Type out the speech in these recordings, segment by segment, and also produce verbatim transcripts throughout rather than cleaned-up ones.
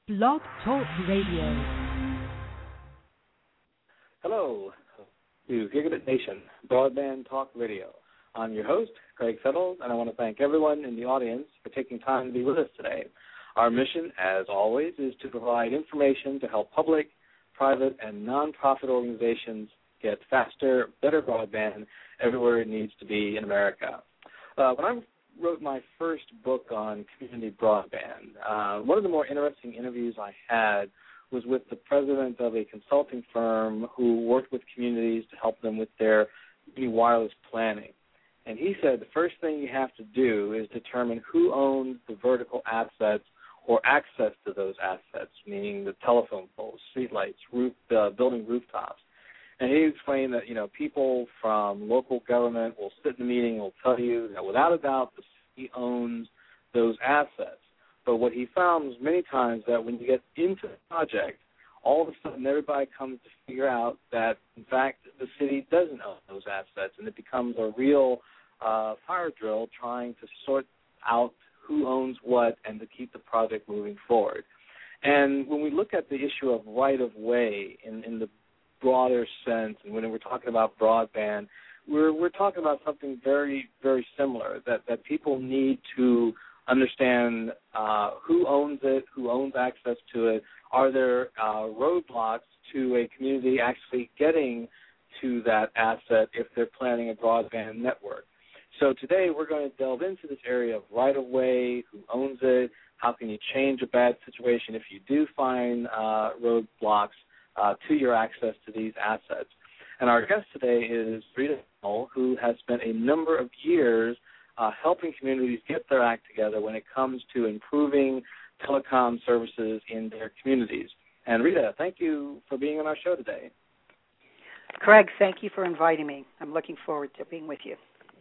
Blog Talk Radio. Hello to Gigabit Nation, Broadband Talk Radio. I'm your host, Craig Settles, and I want to thank everyone in the audience for taking time to be with us today. Our mission, as always, is to provide information to help public, private, and nonprofit organizations get faster, better broadband everywhere it needs to be in America. Uh, when I wrote my first book on community broadband, uh, one of the more interesting interviews I had was with the president of a consulting firm who worked with communities to help them with their community wireless planning. And he said the first thing you have to do is determine who owns the vertical assets or access to those assets, meaning the telephone poles, streetlights, roof, uh, building rooftops. And he explained that, you know, people from local government will sit in a meeting and will tell you that without a doubt the city owns those assets. But what he found was many times that when you get into the project, all of a sudden everybody comes to figure out that, in fact, the city doesn't own those assets, and it becomes a real uh, fire drill trying to sort out who owns what and to keep the project moving forward. And when we look at the issue of right-of-way in, in the broader sense, and when we're talking about broadband, we're we're talking about something very, very similar, that, that people need to understand uh, who owns it, who owns access to it. Are there uh, roadblocks to a community actually getting to that asset if they're planning a broadband network? So today we're going to delve into this area of right-of-way, who owns it, how can you change a bad situation if you do find uh, roadblocks uh, to your access to these assets. And our guest today is Rita Hull, who has spent a number of years uh, helping communities get their act together when it comes to improving telecom services in their communities. And Rita, thank you for being on our show today. Craig, thank you for inviting me. I'm looking forward to being with you.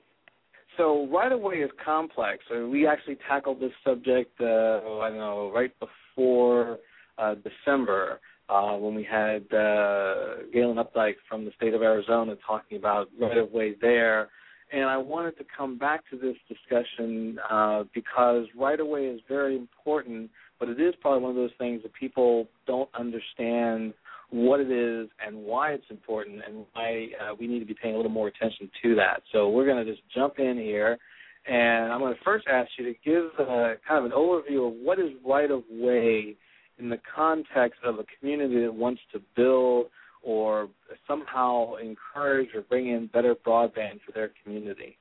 So right-of-way is complex. So we actually tackled this subject, uh, I don't know, right before uh, December uh, when we had uh, Galen Updike from the state of Arizona talking about right-of-way there. And I wanted to come back to this discussion uh, because right-of-way is very important, but it is probably one of those things that people don't understand what it is and why it's important and why uh, we need to be paying a little more attention to that. So we're going to just jump in here, and I'm going to first ask you to give uh, kind of an overview of what is right-of-way in the context of a community that wants to build or somehow encourage or bring in better broadband for their community.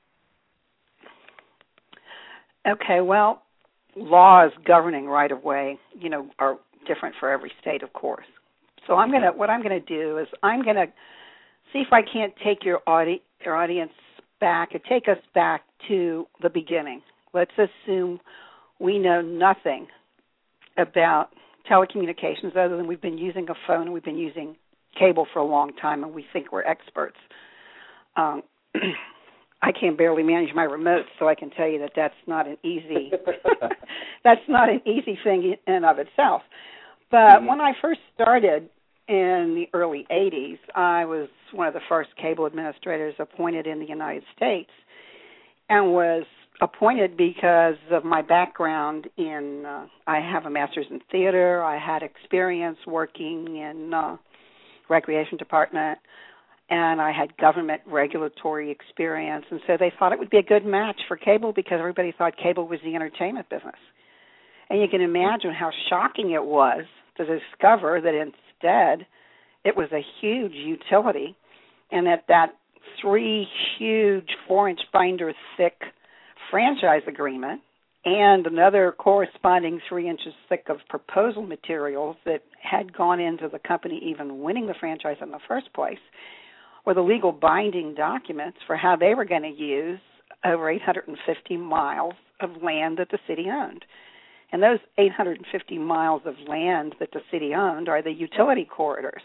Okay, well, laws governing right-of-way, you know, are different for every state, of course. So I'm gonna. What I'm going to do is I'm going to see if I can't take your, audi- your audience back and take us back to the beginning. Let's assume we know nothing about telecommunications other than we've been using a phone and we've been using cable for a long time and we think we're experts. Um, I can barely manage my remote, so I can tell you that that's not an easy that's not an easy thing in and of itself. But mm-hmm. when I first started in the early eighties, I was one of the first cable administrators appointed in the United States and was appointed because of my background in, uh, I have a master's in theater, I had experience working in uh, recreation department, and I had government regulatory experience, and so they thought it would be a good match for cable because everybody thought cable was the entertainment business. And you can imagine how shocking it was to discover that instead it was a huge utility and that that three huge four-inch binder thick franchise agreement and another corresponding three inches thick of proposal materials that had gone into the company even winning the franchise in the first place were the legal binding documents for how they were going to use over eight hundred fifty miles of land that the city owned. And those eight hundred fifty miles of land that the city owned are the utility corridors.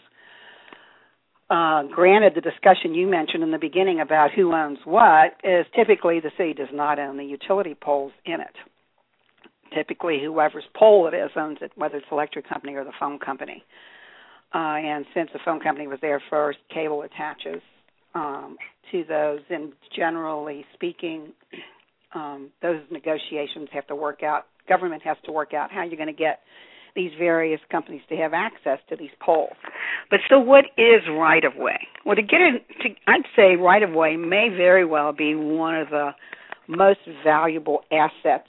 Uh, granted, the discussion you mentioned in the beginning about who owns what is typically the city does not own the utility poles in it. Typically, whoever's pole it is owns it, whether it's the electric company or the phone company. Uh, and since the phone company was there first, cable attaches um, to those. And generally speaking, um, those negotiations have to work out. Government has to work out how you're going to get these various companies to have access to these poles. But so what is right-of-way? Well, to get into, I'd say right-of-way may very well be one of the most valuable assets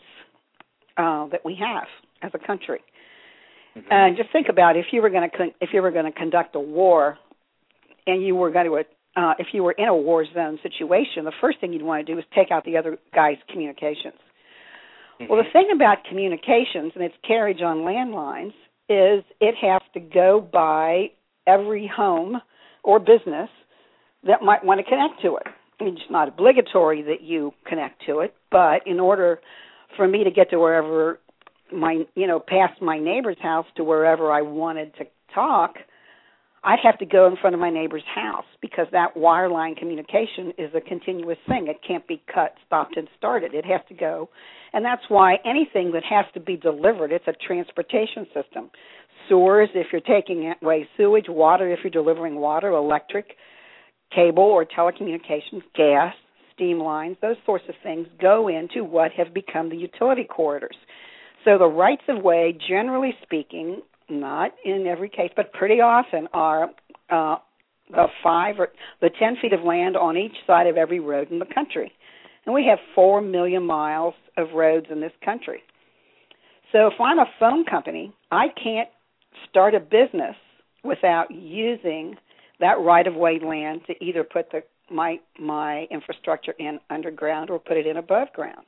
uh, that we have as a country. Mm-hmm. And just think about if you were going to con- if you were going to conduct a war, and you were going to uh, if you were in a war zone situation, the first thing you'd want to do is take out the other guy's communications. Mm-hmm. Well, the thing about communications and its carriage on landlines is it has to go by every home or business that might want to connect to it. I mean, it's not obligatory that you connect to it, but in order for me to get to wherever my, you know, past my neighbor's house to wherever I wanted to talk, I'd have to go in front of my neighbor's house because that wireline communication is a continuous thing. It can't be cut, stopped, and started. It has to go. And that's why anything that has to be delivered, it's a transportation system. Sewers, if you're taking away sewage, water, if you're delivering water, electric, cable or telecommunications, gas, steam lines, those sorts of things go into what have become the utility corridors. So the rights of way, generally speaking, not in every case, but pretty often are uh, the five or the ten feet of land on each side of every road in the country. And we have four million miles of roads in this country. So if I'm a phone company, I can't start a business without using that right-of-way land to either put the, my my infrastructure in underground or put it in above ground.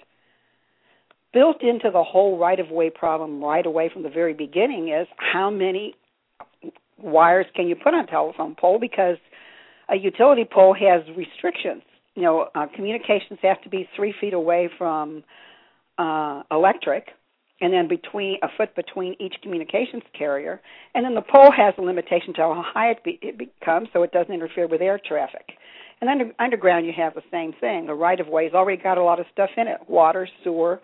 Built into the whole right-of-way problem right away from the very beginning is how many wires can you put on a telephone pole, because a utility pole has restrictions. You know, uh, communications have to be three feet away from uh, electric, and then between a foot between each communications carrier, and then the pole has a limitation to how high it, be, it becomes so it doesn't interfere with air traffic. And under, underground you have the same thing. The right-of-way's already got a lot of stuff in it, water, sewer,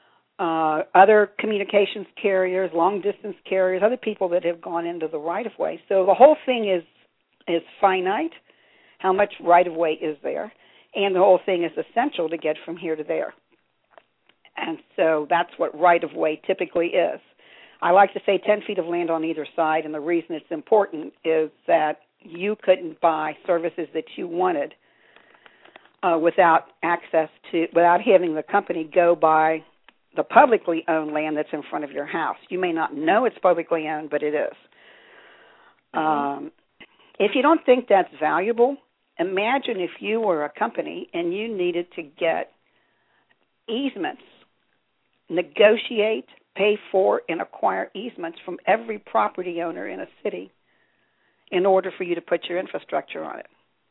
uh, other communications carriers, long-distance carriers, other people that have gone into the right-of-way. So the whole thing is is finite, how much right-of-way is there, and the whole thing is essential to get from here to there. And so that's what right-of-way typically is. I like to say ten feet of land on either side, and the reason it's important is that you couldn't buy services that you wanted uh, without access to, without having the company go by the publicly owned land that's in front of your house. You may not know it's publicly owned, but it is. Mm-hmm. Um, if you don't think that's valuable, imagine if you were a company and you needed to get easements, negotiate, pay for, and acquire easements from every property owner in a city in order for you to put your infrastructure on it.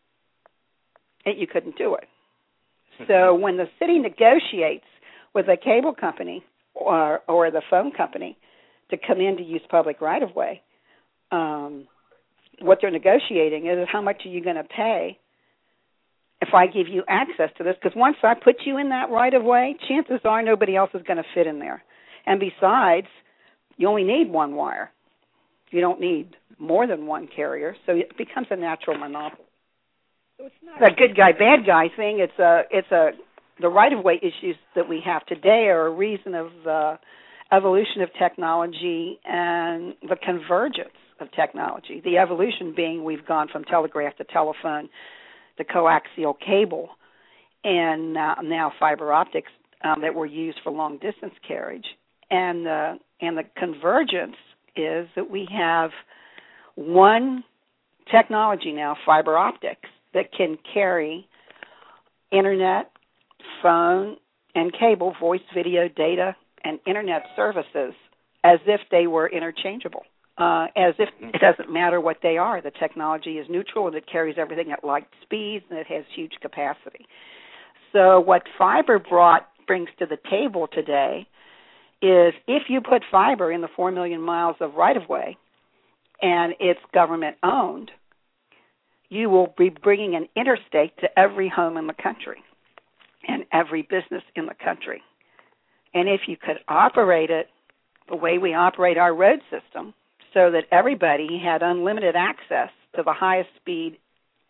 And you couldn't do it. So when the city negotiates with a cable company or or the phone company to come in to use public right-of-way, um, what they're negotiating is how much are you going to pay if I give you access to this? Because once I put you in that right-of-way, chances are nobody else is going to fit in there. And besides, you only need one wire. You don't need more than one carrier, so it becomes a natural monopoly. So it's not a good guy, bad guy thing. It's a, it's a, the right-of-way issues that we have today are a reason of the evolution of technology and the convergence of technology. The evolution being we've gone from telegraph to telephone to coaxial cable, and now, now fiber optics um, that were used for long-distance carriage. And the and the convergence is that we have one technology now, fiber optics, that can carry internet, phone, and cable, voice, video, data, and internet services as if they were interchangeable, uh, as if it doesn't matter what they are. The technology is neutral and it carries everything at light speeds and it has huge capacity. So what fiber brought brings to the table today is if you put fiber in the four million miles of right-of-way and it's government-owned, you will be bringing an interstate to every home in the country and every business in the country. And if you could operate it the way we operate our road system so that everybody had unlimited access to the highest speed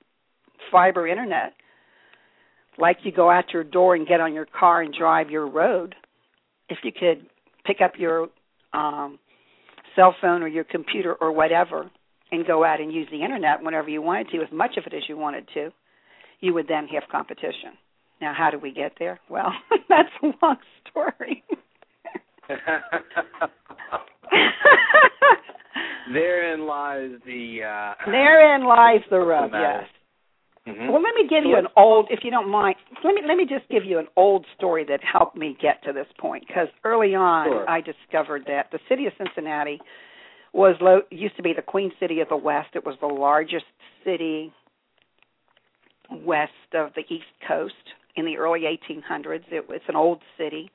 fiber internet, like you go out your door and get on your car and drive your road, if you could pick up your um, cell phone or your computer or whatever and go out and use the internet whenever you wanted to, as much of it as you wanted to, you would then have competition. Now, how do we get there? Well, that's a long story. Therein lies the... Uh, Therein lies the rub, yes. Mm-hmm. Well, let me give you an old, if you don't mind, let me let me just give you an old story that helped me get to this point. Because early on, sure. I discovered that the city of Cincinnati was lo- used to be the Queen City of the West. It was the largest city west of the East Coast in the early eighteen hundreds. It, it's an old city,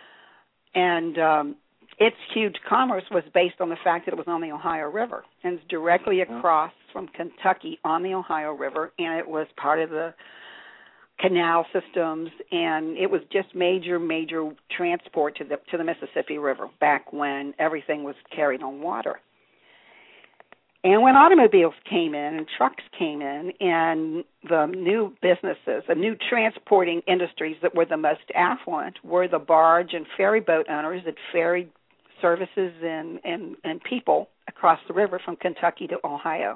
and um, its huge commerce was based on the fact that it was on the Ohio River and it's directly across from Kentucky on the Ohio River, and it was part of the canal systems, and it was just major, major transport to the to the Mississippi River back when everything was carried on water. And when automobiles came in and trucks came in and the new businesses, the new transporting industries that were the most affluent were the barge and ferry boat owners that ferried services and, and, and people across the river from Kentucky to Ohio.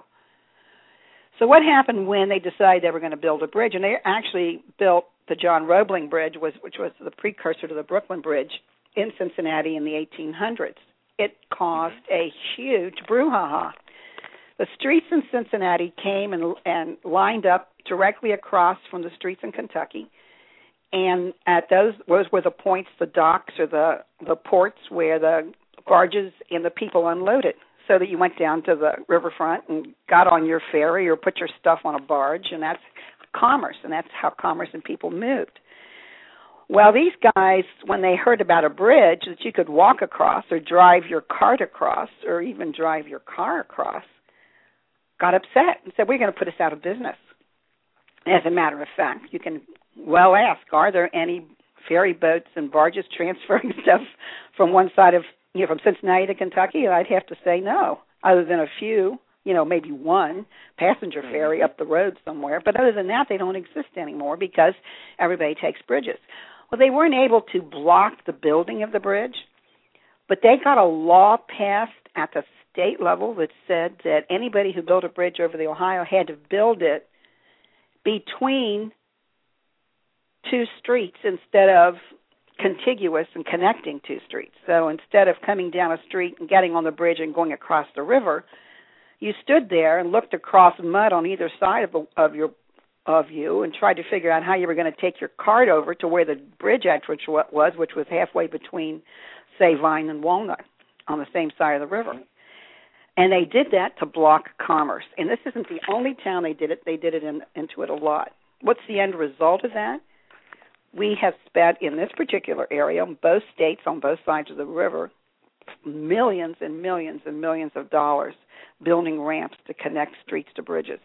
So what happened when they decided they were going to build a bridge? And they actually built the John Roebling Bridge, was, which was the precursor to the Brooklyn Bridge in Cincinnati in the eighteen hundreds. It caused a huge brouhaha. The streets in Cincinnati came and, and lined up directly across from the streets in Kentucky, and at those those were the points, the docks or the, the ports where the barges and the people unloaded, so that you went down to the riverfront and got on your ferry or put your stuff on a barge, and that's commerce, and that's how commerce and people moved. Well, these guys, when they heard about a bridge that you could walk across or drive your cart across or even drive your car across, got upset and said, we're going to put this out of business. As a matter of fact, you can well ask, are there any ferry boats and barges transferring stuff from one side of, you know, from Cincinnati to Kentucky? And I'd have to say no, other than a few, you know, maybe one passenger ferry up the road somewhere. But other than that, they don't exist anymore because everybody takes bridges. Well, they weren't able to block the building of the bridge, but they got a law passed at the state level that said that anybody who built a bridge over the Ohio had to build it between two streets instead of contiguous and connecting two streets. So instead of coming down a street and getting on the bridge and going across the river, you stood there and looked across mud on either side of, the, of your of you and tried to figure out how you were going to take your cart over to where the bridge entrance was, which was halfway between, say, Vine and Walnut on the same side of the river. And they did that to block commerce. And this isn't the only town they did it. They did it in, into it a lot. What's the end result of that? We have spent, in this particular area, in both states, on both sides of the river, millions and millions and millions of dollars building ramps to connect streets to bridges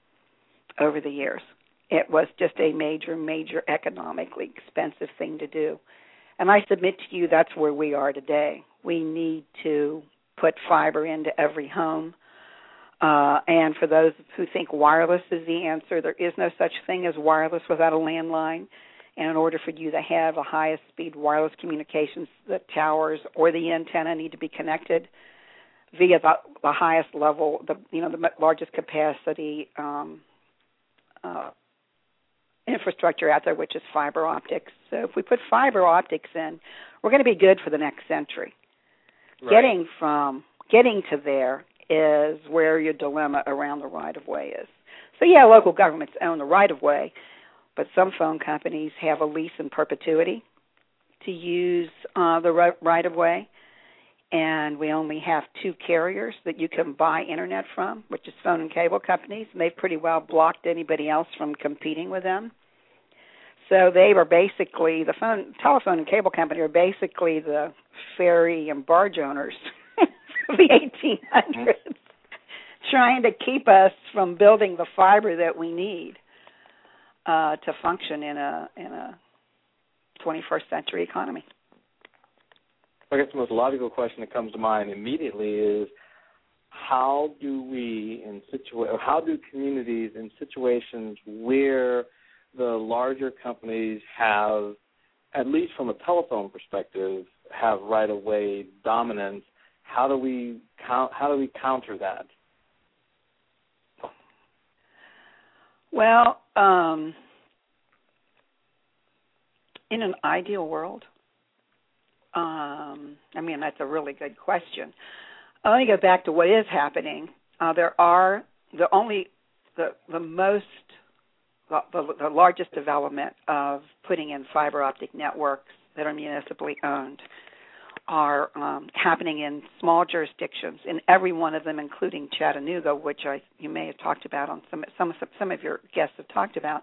over the years. It was just a major, major economically expensive thing to do. And I submit to you that's where we are today. We need to put fiber into every home. Uh, and for those who think wireless is the answer, there is no such thing as wireless without a landline. And in order for you to have a highest speed wireless communications, the towers or the antenna need to be connected via the, the highest level, the you know the largest capacity um, uh, infrastructure out there, which is fiber optics. So if we put fiber optics in, we're going to be good for the next century. Right. Getting from getting to there is where your dilemma around the right-of-way is. So yeah, local governments own the right-of-way, but some phone companies have a lease in perpetuity to use uh, the right-of-way, and we only have two carriers that you can buy internet from, which is phone and cable companies, and they've pretty well blocked anybody else from competing with them. So they were basically, the phone, telephone and cable company are basically the ferry and barge owners of the eighteen hundreds, mm-hmm. trying to keep us from building the fiber that we need uh, to function in a in a twenty-first century economy. I guess the most logical question that comes to mind immediately is, how do we in situa- or how do communities in situations where the larger companies have, at least from a telephone perspective, have right-of-way dominance, how do we count, how do we counter that? Well, um, in an ideal world, um, I mean, that's a really good question. Let me go back to what is happening. Uh, there are the only, the, the most, the, the largest development of putting in fiber optic networks that are municipally owned are um, happening in small jurisdictions, in every one of them, including Chattanooga, which I, you may have talked about on some some some of your guests have talked about,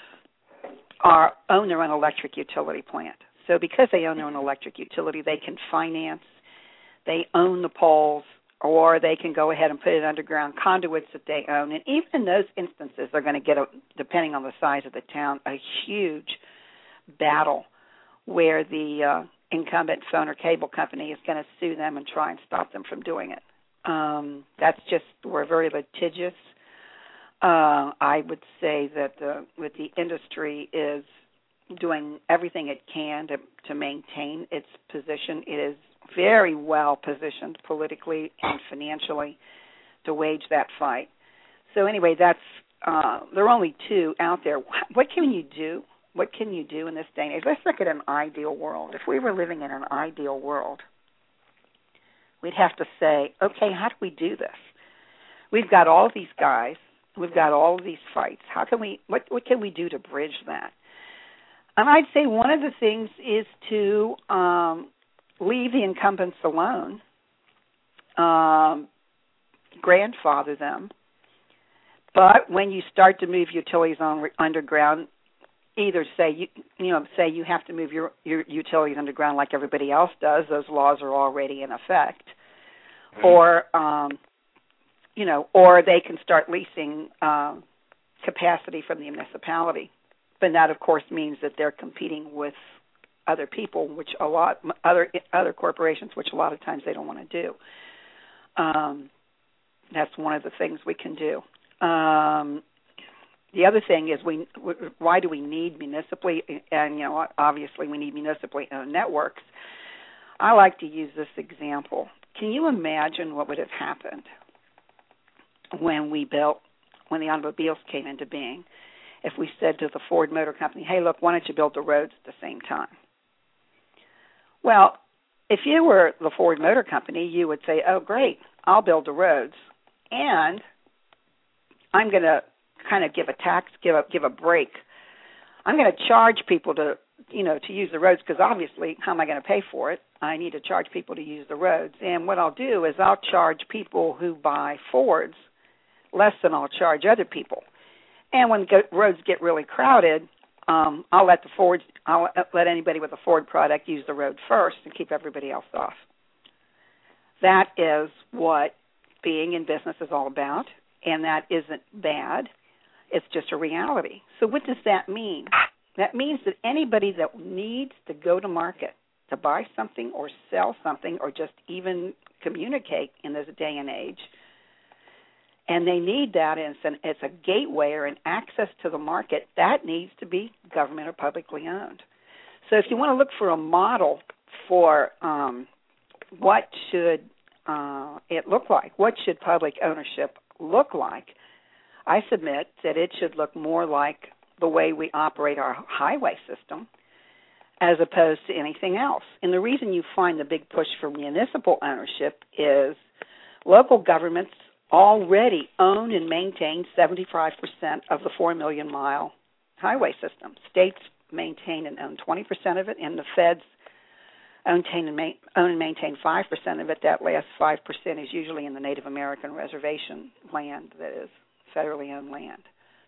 are own their own electric utility plant. So because they own their own electric utility, they can finance, they own the poles, or they can go ahead and put it underground conduits that they own. And even in those instances, they're going to get, a, depending on the size of the town, a huge battle where the uh, incumbent phone or cable company is going to sue them and try and stop them from doing it. Um, that's just, we're very litigious. Uh, I would say that the, that the industry is doing everything it can to, to maintain its position. It is very well positioned politically and financially to wage that fight. So anyway, that's uh, there are only two out there. What can you do? What can you do in this day and age? Let's look at an ideal world. If we were living in an ideal world, we'd have to say, okay, how do we do this? We've got all of these guys. We've got all of these fights. How can we? What, what can we do to bridge that? And I'd say one of the things is to um, leave the incumbents alone, um, grandfather them. But when you start to move utilities on underground, either say you you know say you have to move your, your utilities underground like everybody else does. Those laws are already in effect, mm-hmm. or um, you know, or they can start leasing um, capacity from the municipality. But that, of course, means that they're competing with other people, which a lot other other corporations, which a lot of times they don't want to do. Um, that's one of the things we can do. Um, the other thing is, we why do we need municipally? And you know, obviously, we need municipally owned networks. I like to use this example. Can you imagine what would have happened when we built, when the automobiles came into being? If we said to the Ford Motor Company, hey, look, why don't you build the roads at the same time? Well, if you were the Ford Motor Company, you would say, oh, great, I'll build the roads. And I'm going to kind of give a tax, give a, give a break. I'm going to charge people to, you know, to use the roads because obviously, how am I going to pay for it? I need to charge people to use the roads. And what I'll do is I'll charge people who buy Fords less than I'll charge other people. And when the roads get really crowded, um, I'll let the Fords, I'll let anybody with a Ford product use the road first and keep everybody else off. That is what being in business is all about, and that isn't bad. It's just a reality. So what does that mean? That means that anybody that needs to go to market to buy something or sell something or just even communicate in this day and age, and they need that as, an, as a gateway or an access to the market, that needs to be government or publicly owned. So if you want to look for a model for um, what should uh, it look like, what should public ownership look like, I submit that it should look more like the way we operate our highway system as opposed to anything else. And the reason you find the big push for municipal ownership is local governments already own and maintain seventy-five percent of the four million mile highway system. States maintain and own twenty percent of it, and the feds own and, ma- own and maintain five percent of it. That last five percent is usually in the Native American reservation land that is federally owned land.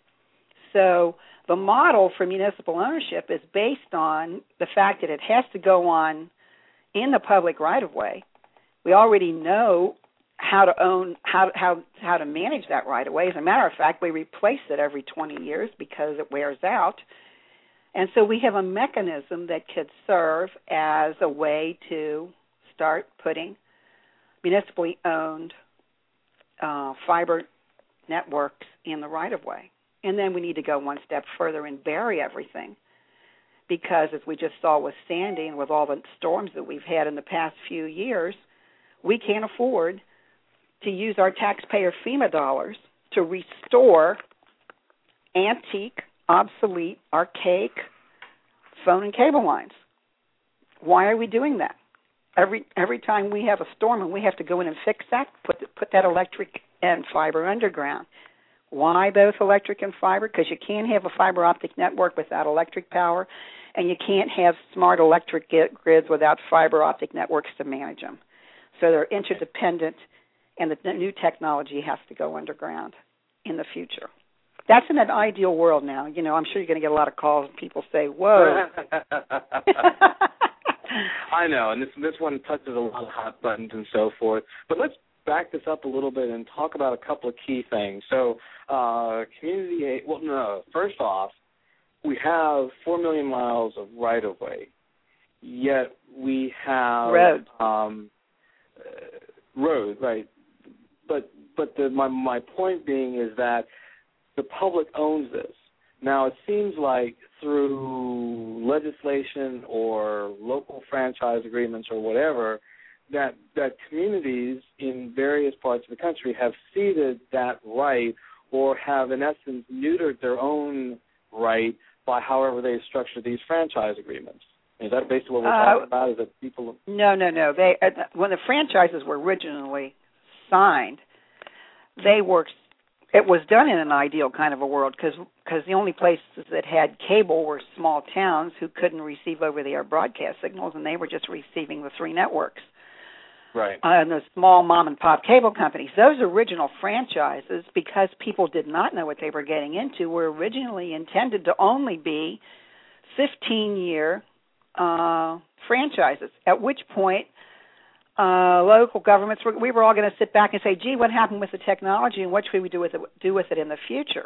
So the model for municipal ownership is based on the fact that it has to go on in the public right-of-way. We already know how to own, how how how to manage that right of way. As a matter of fact, we replace it every twenty years because it wears out. And so we have a mechanism that could serve as a way to start putting municipally owned uh, fiber networks in the right of way. And then we need to go one step further and bury everything. Because as we just saw with Sandy and with all the storms that we've had in the past few years, we can't afford to use our taxpayer FEMA dollars to restore antique, obsolete, archaic phone and cable lines. Why are we doing that? Every every time we have a storm and we have to go in and fix that, put put that electric and fiber underground. Why both electric and fiber? Because you can't have a fiber optic network without electric power, and you can't have smart electric grids without fiber optic networks to manage them. So they're interdependent, and the new technology has to go underground in the future. That's in an ideal world now. You know, I'm sure you're going to get a lot of calls and people say, whoa. I know, and this this one touches a lot of hot buttons and so forth. But let's back this up a little bit and talk about a couple of key things. So uh, community aid, well, no, first off, we have four million miles of right-of-way, yet we have road, um, uh, road, right? But but the, my my point being is that the public owns this. Now, it seems like through legislation or local franchise agreements or whatever, that that communities in various parts of the country have ceded that right or have, in essence, neutered their own right by however they structure these franchise agreements. Is that basically what we're uh, talking about? Is that people? No, no, no. They uh, when the franchises were originally signed, they were. It was done in an ideal kind of a world because because the only places that had cable were small towns who couldn't receive over-the-air broadcast signals, and they were just receiving the three networks. Right. Uh, and the small mom-and-pop cable companies. Those original franchises, because people did not know what they were getting into, were originally intended to only be fifteen-year uh, franchises, at which point Uh, local governments, were, we were all going to sit back and say, gee, what happened with the technology and what should we do with it, do with it in the future?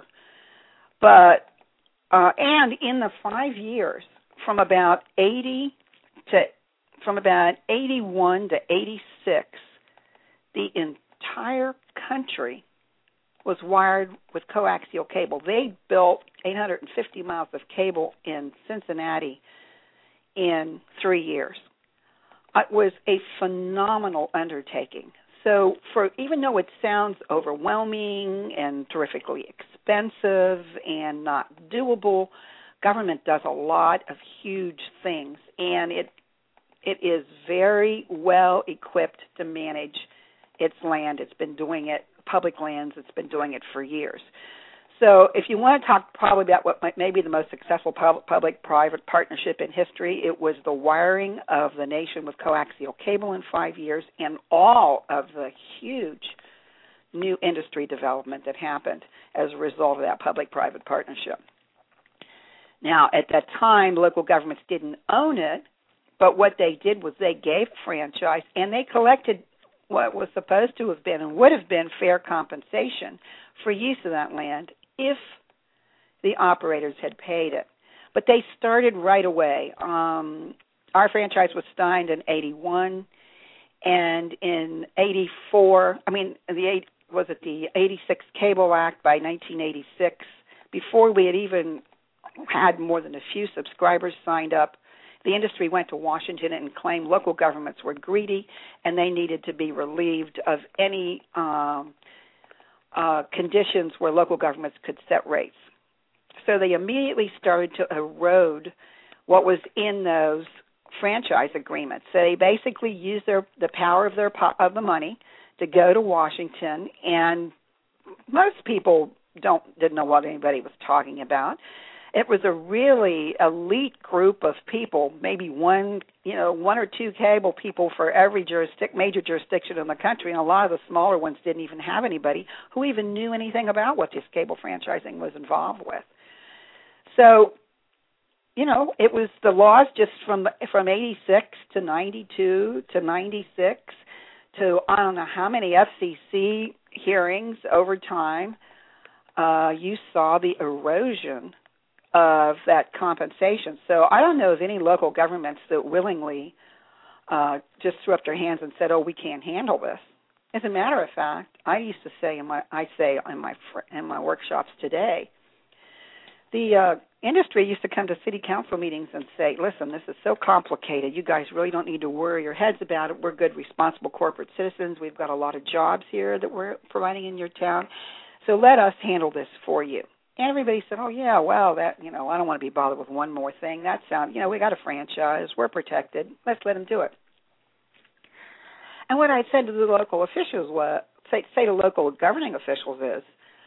But, uh, and in the five years, from about eighty to, from about eighty-one to eighty-six, the entire country was wired with coaxial cable. They built eight hundred fifty miles of cable in Cincinnati in three years. It was a phenomenal undertaking. So for even though it sounds overwhelming and terrifically expensive and not doable, government does a lot of huge things, and it it is very well equipped to manage its land. It's been doing it, public lands, it's been doing it for years. So if you want to talk probably about what might, may be the most successful public-private partnership in history, it was the wiring of the nation with coaxial cable in five years and all of the huge new industry development that happened as a result of that public-private partnership. Now, at that time, local governments didn't own it, but what they did was they gave franchise and they collected what was supposed to have been and would have been fair compensation for use of that land if the operators had paid it. But they started right away. Um, our franchise was signed in eighty-one, and in eighty-four, I mean, the eight, was it the eighty-six Cable Act by nineteen eighty-six, before we had even had more than a few subscribers signed up, the industry went to Washington and claimed local governments were greedy and they needed to be relieved of any um, uh, conditions where local governments could set rates. So they immediately started to erode what was in those franchise agreements. So they basically used their the power of their of the money to go to Washington, and most people don't didn't know what anybody was talking about. It was a really elite group of people, maybe one, you know, one or two cable people for every jurisdic- major jurisdiction in the country, and a lot of the smaller ones didn't even have anybody who even knew anything about what this cable franchising was involved with. So, you know, it was the laws just from from eighty-six to ninety-two to ninety-six to I don't know how many F C C hearings over time. Uh, you saw the erosion of that compensation. So I don't know of any local governments that willingly uh, just threw up their hands and said, "Oh, we can't handle this." As a matter of fact, I used to say in my I say in my in my workshops today, the uh, industry used to come to city council meetings and say, listen, this is so complicated. You guys really don't need to worry your heads about it. We're good, responsible corporate citizens. We've got a lot of jobs here that we're providing in your town. So let us handle this for you. And everybody said, oh, yeah, well, that, you know, I don't want to be bothered with one more thing. That sounds, you know, we got a franchise. We're protected. Let's let them do it. And what I said to the local officials was, say, say to local governing officials is,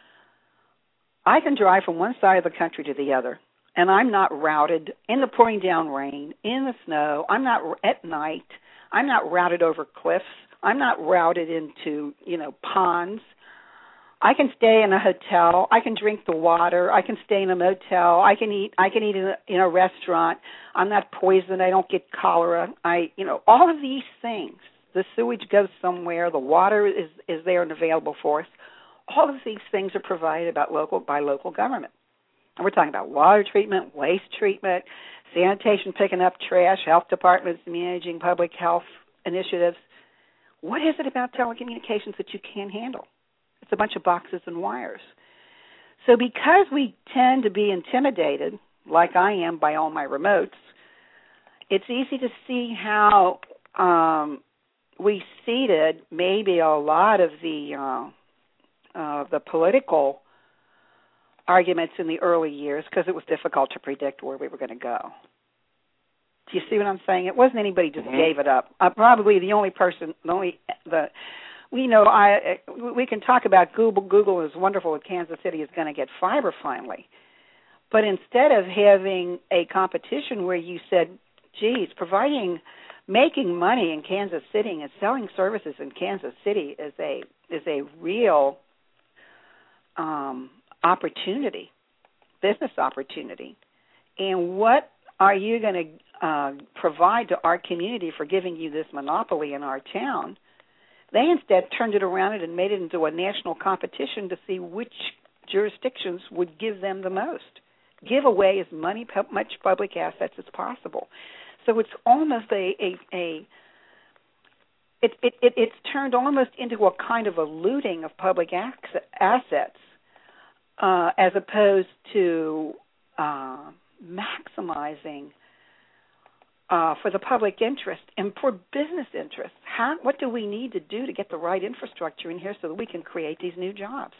I can drive from one side of the country to the other, and I'm not routed in the pouring down rain, in the snow. I'm not at night. I'm not routed over cliffs. I'm not routed into, you know, ponds. I can stay in a hotel. I can drink the water. I can stay in a motel. I can eat. I can eat in a, in a restaurant. I'm not poisoned. I don't get cholera. I, you know, all of these things. The sewage goes somewhere. The water is is there and available for us. All of these things are provided about local by local government. And we're talking about water treatment, waste treatment, sanitation, picking up trash, health departments managing public health initiatives. What is it about telecommunications that you can't handle? It's a bunch of boxes and wires. So because we tend to be intimidated, like I am by all my remotes, it's easy to see how um, we ceded maybe a lot of the uh, uh, the political arguments in the early years because it was difficult to predict where we were going to go. Do you see what I'm saying? It wasn't anybody just mm-hmm. gave it up. Uh, probably the only person, the only the we know I we can talk about Google. Google is wonderful that Kansas City is going to get fiber finally, but instead of having a competition where you said, "Geez, providing." Making money in Kansas City and selling services in Kansas City is a is a real um, opportunity, business opportunity. And what are you going to uh, provide to our community for giving you this monopoly in our town? They instead turned it around and made it into a national competition to see which jurisdictions would give them the most. Give away as money, much public assets as possible. So it's almost a, a, a it, it, it, it's turned almost into a kind of a looting of public assets uh, as opposed to uh, maximizing uh, for the public interest and for business interest. How, what do we need to do to get the right infrastructure in here so that we can create these new jobs?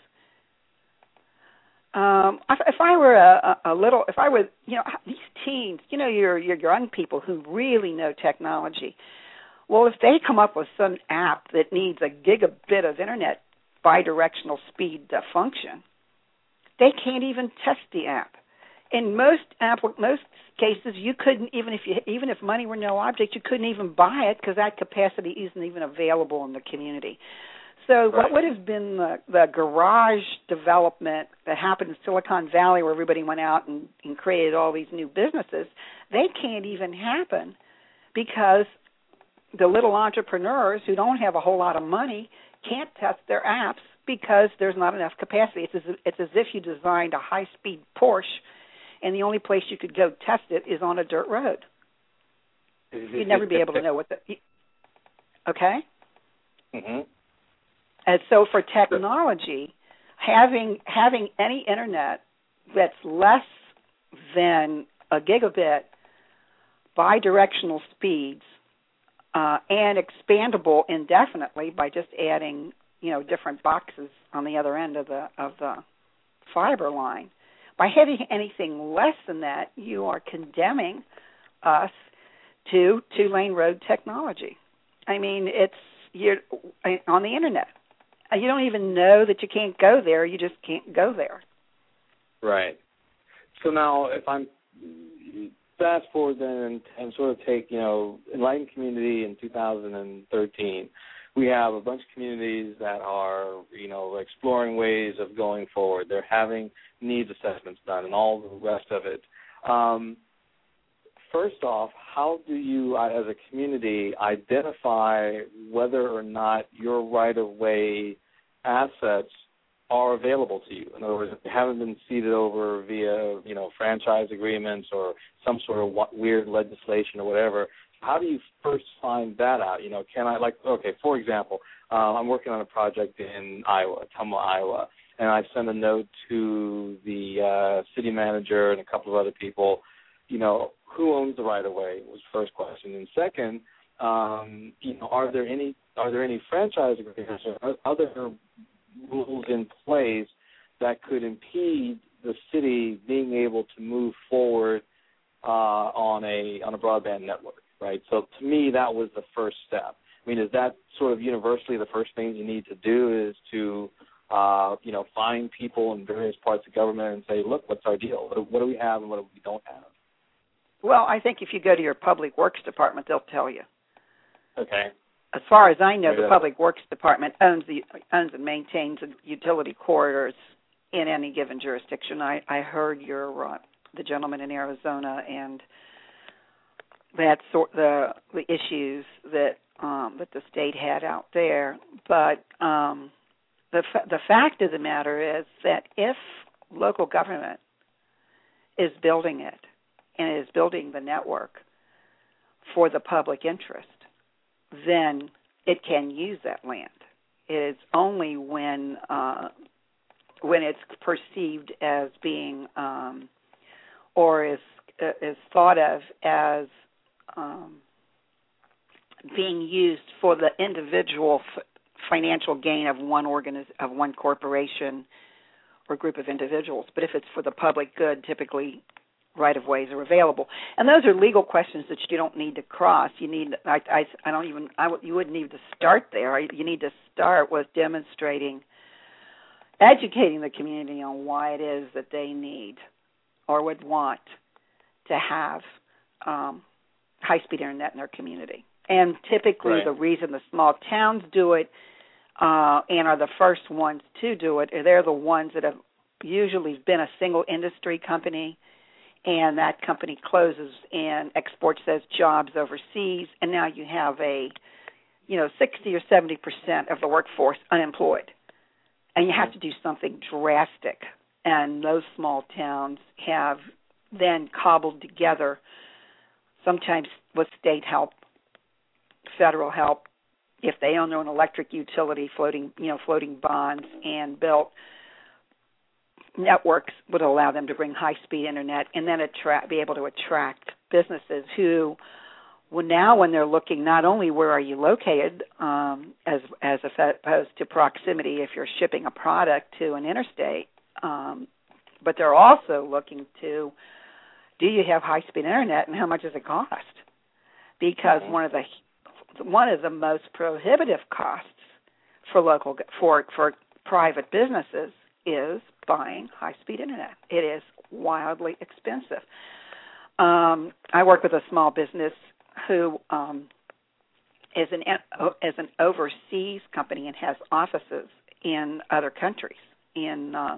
Um, if I were a, a little, if I were, you know, these teens, you know, your your young people who really know technology. Well, if they come up with some app that needs a gigabit of internet bidirectional speed to function, they can't even test the app. In most app, most cases, you couldn't even if you even if money were no object, you couldn't even buy it because that capacity isn't even available in the community. So right. What would have been the, the garage development that happened in Silicon Valley where everybody went out and, and created all these new businesses, they can't even happen because the little entrepreneurs who don't have a whole lot of money can't test their apps because there's not enough capacity. It's as, it's as if you designed a high-speed Porsche and the only place you could go test it is on a dirt road. You'd never be able to know what the – okay? Mm-hmm. And so for technology, having having any internet that's less than a gigabit bidirectional speeds uh, and expandable indefinitely by just adding, you know, different boxes on the other end of the of the fiber line. By having anything less than that, you are condemning us to two-lane road technology. I mean, it's you're on the internet. You don't even know that you can't go there. You just can't go there. Right. So now if I'm fast forward then and, and sort of take, you know, Enlightened Community in two thousand thirteen, we have a bunch of communities that are, you know, exploring ways of going forward. They're having needs assessments done and all the rest of it. Um, first off, how do you, as a community, identify whether or not your right-of-way assets are available to you? In other words, if they haven't been ceded over via, you know, franchise agreements or some sort of weird legislation or whatever, how do you first find that out? You know, can I, like, okay, for example, uh, I'm working on a project in Iowa, Tumwa, Iowa, and I sent a note to the uh, city manager and a couple of other people, you know, who owns the right-of-way was the first question. And second, um, you know, are there any are there any franchise agreements or other rules in place that could impede the city being able to move forward uh, on a on a broadband network, right? So to me, that was the first step. I mean, is that sort of universally the first thing you need to do is to, uh, you know, find people in various parts of government and say, look, what's our deal? What do, what do we have and what do we don't have? Well, I think if you go to your Public Works Department, they'll tell you. Okay. As far as I know, Maybe the Public Works Department owns the owns and maintains the utility corridors in any given jurisdiction. I, I heard your uh, the gentleman in Arizona and that sort the the issues that um, that the state had out there. But um, the fa- the fact of the matter is that if local government is building it and is building the network for the public interest, then it can use that land. It is only when uh, when it's perceived as being um, or is uh, is thought of as um, being used for the individual f- financial gain of one organiz- of one corporation or group of individuals. But if it's for the public good, typically right-of-ways are available, and those are legal questions that you don't need to cross. You need, I, I, I don't even, I, you wouldn't need to start there. You need to start with demonstrating, educating the community on why it is that they need or would want to have um, high-speed internet in their community. And typically, right. the reason the small towns do it uh, and are the first ones to do it, they're the ones that have usually been a single industry company, and that company closes and exports those jobs overseas, and now you have a, you know, sixty or seventy percent of the workforce unemployed, and you have to do something drastic. And those small towns have then cobbled together, sometimes with state help, federal help, if they own their own electric utility, floating, you know, floating bonds, and built networks would allow them to bring high-speed internet and then attract, be able to attract businesses who, well, now when they're looking not only where are you located, um, as as opposed to proximity if you're shipping a product to an interstate, um, but they're also looking to, do you have high-speed internet and how much does it cost? Because mm-hmm. one of the one of the most prohibitive costs for local for for private businesses is buying high-speed internet. It is wildly expensive. Um, I work with a small business who um, is an is an overseas company and has offices in other countries, in uh,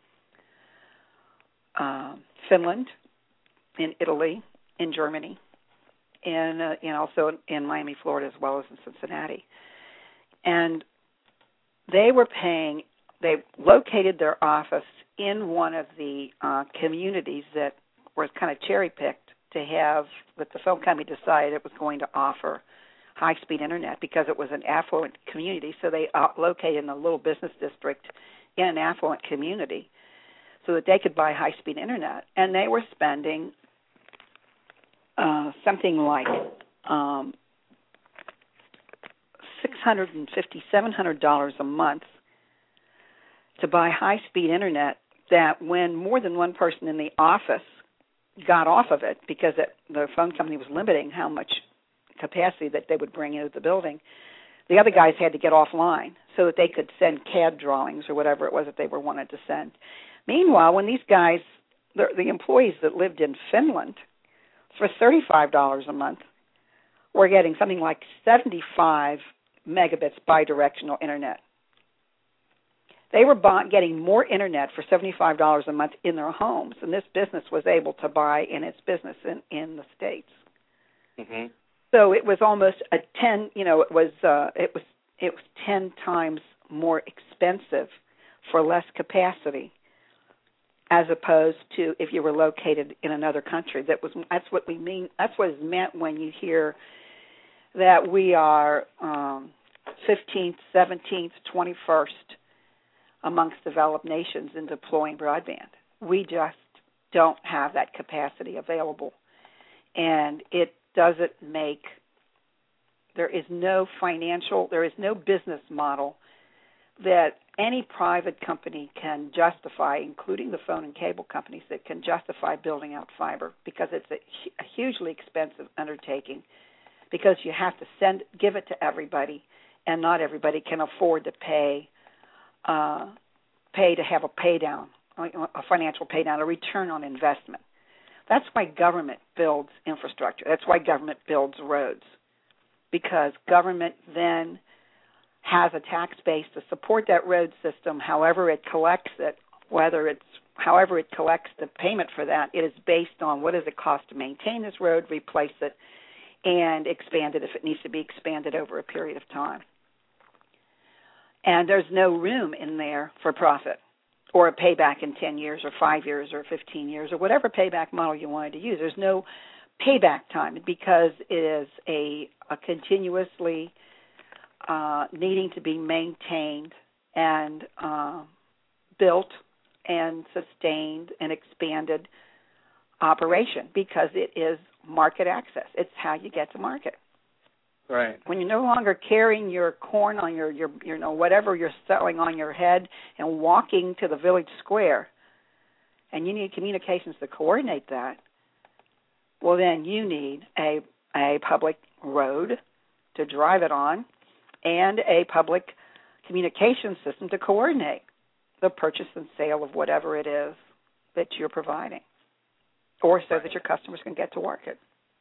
uh, Finland, in Italy, in Germany, and uh, and also in Miami, Florida, as well as in Cincinnati. And they were paying. They located their office in one of the uh, communities that was kind of cherry-picked to have, that the phone company decided it was going to offer high-speed internet because it was an affluent community. So they uh, located in a little business district in an affluent community so that they could buy high-speed internet. And they were spending uh, something like um, six hundred fifty dollars, seven hundred dollars a month to buy high-speed internet, that when more than one person in the office got off of it because it, the phone company was limiting how much capacity that they would bring into the building, the other guys had to get offline so that they could send C A D drawings or whatever it was that they were wanted to send. Meanwhile, when these guys, the, the employees that lived in Finland, for thirty-five dollars a month, were getting something like seventy-five megabits bidirectional internet. They were bought, getting more internet for seventy-five dollars a month in their homes, and this business was able to buy in its business in, in the States. Mm-hmm. So it was almost a ten. You know, it was uh, it was it was ten times more expensive for less capacity, as opposed to if you were located in another country. That was that's what we mean. That's what is meant when you hear that we are um, fifteenth, seventeenth, twenty-first. amongst developed nations in deploying broadband. We just don't have that capacity available. And it doesn't make, there is no financial, there is no business model that any private company can justify, including the phone and cable companies, that can justify building out fiber, because it's a, a hugely expensive undertaking, because you have to send, give it to everybody, and not everybody can afford to pay, uh, pay to have a pay down, a financial pay down, a return on investment. That's why government builds infrastructure. That's why government builds roads, because government then has a tax base to support that road system. However it collects it, whether it's however it collects the payment for that, it is based on what does it cost to maintain this road, replace it, and expand it if it needs to be expanded over a period of time. And there's no room in there for profit or a payback in ten years or five years or fifteen years or whatever payback model you wanted to use. There's no payback time because it is a, a continuously uh, needing to be maintained and uh, built and sustained and expanded operation, because it is market access. It's how you get to market. Right. When you're no longer carrying your corn on your, your, you know, whatever you're selling on your head and walking to the village square, and you need communications to coordinate that, well, then you need a a public road to drive it on and a public communication system to coordinate the purchase and sale of whatever it is that you're providing, or so that your customers can get to market.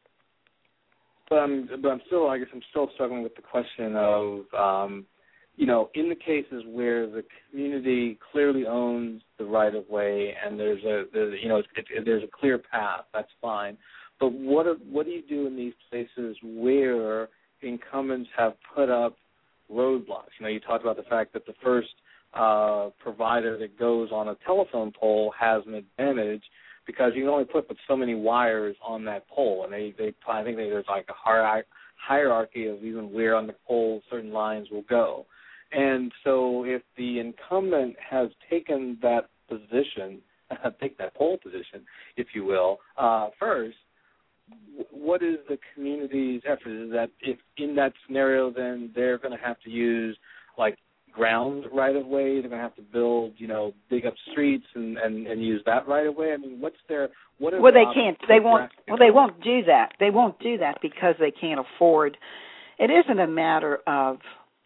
But I'm, but I'm still, I guess I'm still struggling with the question of, um, you know, in the cases where the community clearly owns the right of way and there's a, there's, you know, it, it, there's a clear path, that's fine. But what are, what do you do in these places where incumbents have put up roadblocks? You know, you talked about the fact that the first uh, provider that goes on a telephone pole has an advantage, because you can only put but so many wires on that pole, and they, they I think there's like a hierarchy of even where on the pole certain lines will go. And so if the incumbent has taken that position, take that pole position, if you will, uh, first, what is the community's effort? Is that if in that scenario, then they're going to have to use like ground right of way? They're going to have to build, you know, dig up streets and, and, and use that right of way. I mean, what's their what? Are well, the they can't. They won't. Well, they won't do that. They won't do that because they can't afford. It isn't a matter of.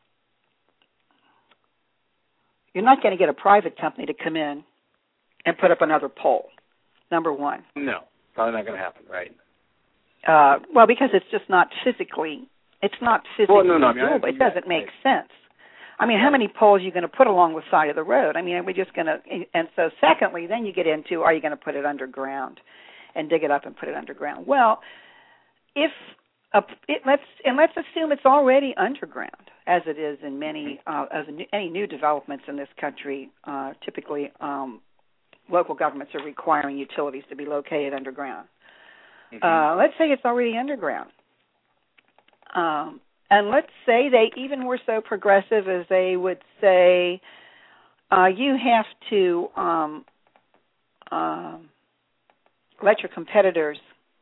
You're not going to get a private company to come in and put up another pole. Number one. No, probably not going to happen, right? Uh, well, because it's just not physically. It's not physically well, no, no, I mean, doable. I, it doesn't make right. sense. I mean, how many poles are you going to put along the side of the road? I mean, are we just going to, and so secondly, then you get into, are you going to put it underground and dig it up and put it underground? Well, if, a, it, let's, and let's assume it's already underground, as it is in many, uh, as in any new developments in this country, uh, typically um, local governments are requiring utilities to be located underground. Mm-hmm. Uh, let's say it's already underground. Um, And let's say they even were so progressive as they would say, uh, you have to um, um, let your competitors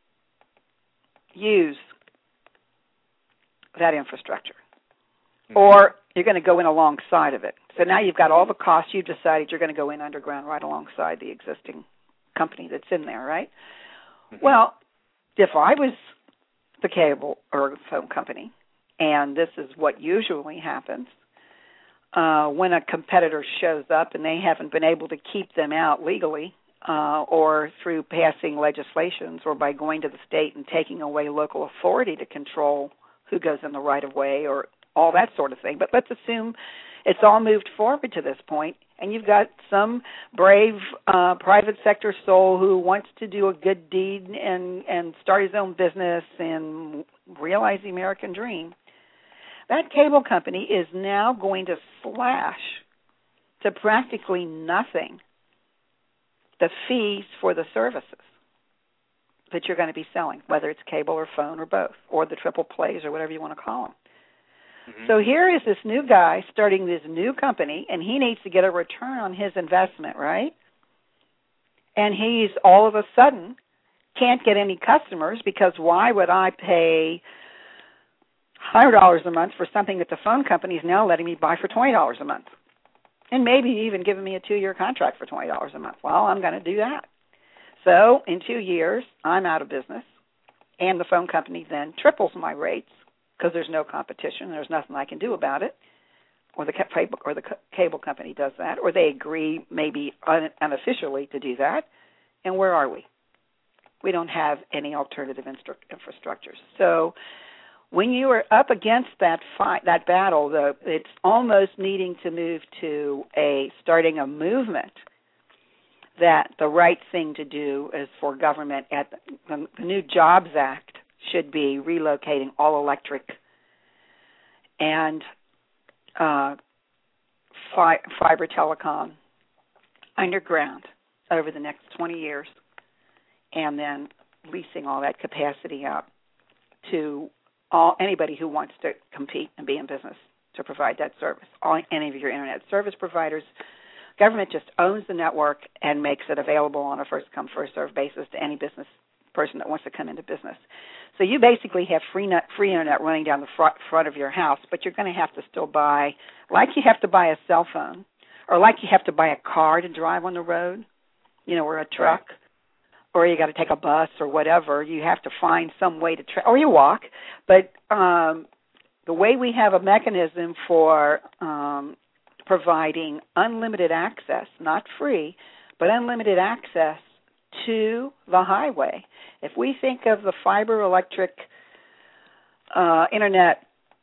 use that infrastructure, mm-hmm. or you're going to go in alongside of it. So now you've got all the costs. You've decided you're going to go in underground right alongside the existing company that's in there, right? Mm-hmm. Well, if I was the cable or phone company, and this is what usually happens, uh, when a competitor shows up and they haven't been able to keep them out legally uh, or through passing legislations or by going to the state and taking away local authority to control who goes in the right-of-way or all that sort of thing. But let's assume it's all moved forward to this point, and you've got some brave uh, private sector soul who wants to do a good deed and, and start his own business and realize the American dream. That cable company is now going to slash to practically nothing the fees for the services that you're going to be selling, whether it's cable or phone or both, or the triple plays or whatever you want to call them. Mm-hmm. So here is this new guy starting this new company, and he needs to get a return on his investment, right? And he's all of a sudden can't get any customers because why would I pay one hundred dollars a month for something that the phone company is now letting me buy for twenty dollars a month? And maybe even giving me a two-year contract for twenty dollars a month. Well, I'm going to do that. So in two years, I'm out of business, and the phone company then triples my rates because there's no competition. There's nothing I can do about it, or the cable or the cable company does that, or they agree maybe un- unofficially to do that. And where are we? We don't have any alternative instru- infrastructures. So when you are up against that fight, that battle, the, it's almost needing to move to a starting a movement that the right thing to do is for government at the, the new Jobs Act should be relocating all electric and uh, fi- fiber telecom underground over the next twenty years, and then leasing all that capacity out to all anybody who wants to compete and be in business to provide that service. All any of your internet service providers, government just owns the network and makes it available on a first-come, first-served basis to any business person that wants to come into business. So you basically have free net, free internet running down the front, front of your house, but you're going to have to still buy, like you have to buy a cell phone, or like you have to buy a car to drive on the road, you know, or a truck. Right. Or you got to take a bus or whatever. You have to find some way to, tra- or you walk. But um, the way we have a mechanism for um, providing unlimited access, not free, but unlimited access to the highway. If we think of the fiber electric uh, internet